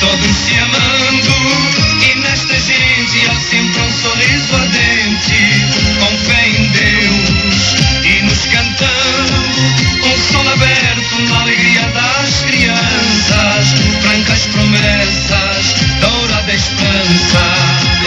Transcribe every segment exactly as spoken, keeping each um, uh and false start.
todos se amando, e nesta gente há sempre um sorriso ardente, com fé em Deus e nos cantando, um sol aberto na alegria das crianças, francas promessas, dourada esperança.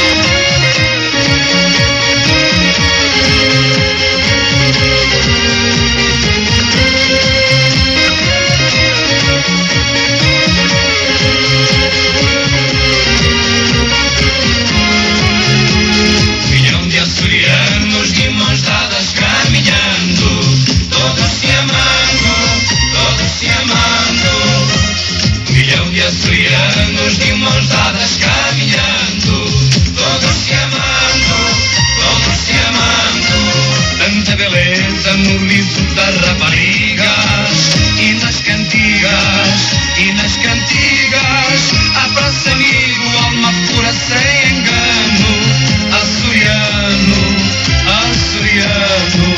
Milhão de açorianos de mãos dadas caminhando, todos se amando, todos se amando. Milhão de açorianos de mãos dadas caminhando, todos se amando, todos se amando. Tanta beleza no riso das raparigas, e nas cantigas, e nas cantigas. Abraço amigo, alma pura sem engano, açoriano, açoriano.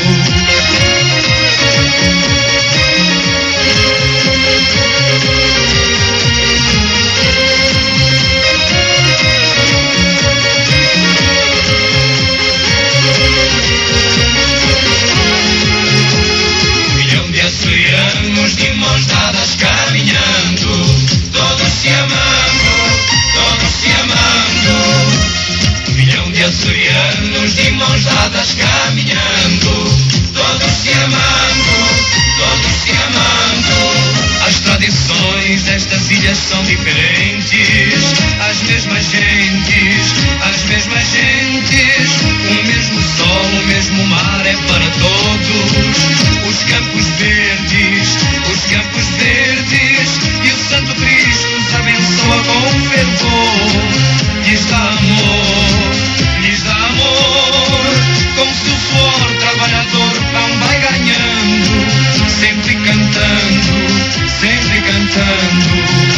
Milhão de açorianos de mãos dadas caminhando, todos se amando, todos se amando. Milhão de açorianos de mãos dadas caminhando, todos se amando, todos se amando. As tradições destas ilhas são diferentes, as mesmas gentes, as mesmas gentes. O mesmo sol, o mesmo mar é para todos. Os campos verdes, os campos verdes, e o Santo Cristo os abençoa com fervor. Lhes dá amor, lhes dá amor, com seu suor trabalhador pão vai ganhando, sempre cantando, sempre cantando.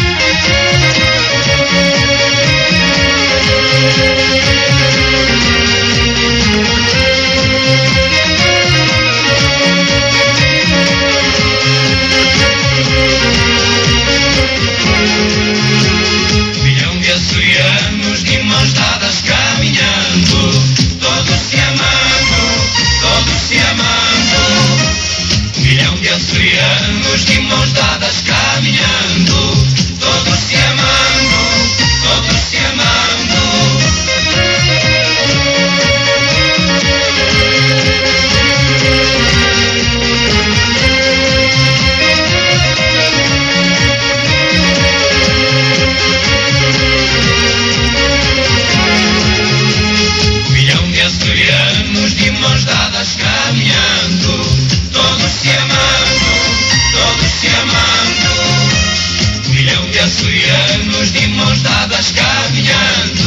Milhão de açorianos de mãos dadas caminhando, todos se amando, todos se amando. Milhão de açorianos de mãos dadas caminhando, todos se amando, todos se amando. Milhão de açorianos de mãos dadas caminhando, todos se amando, todos se amando. Milhão de açorianos de mãos dadas caminhando.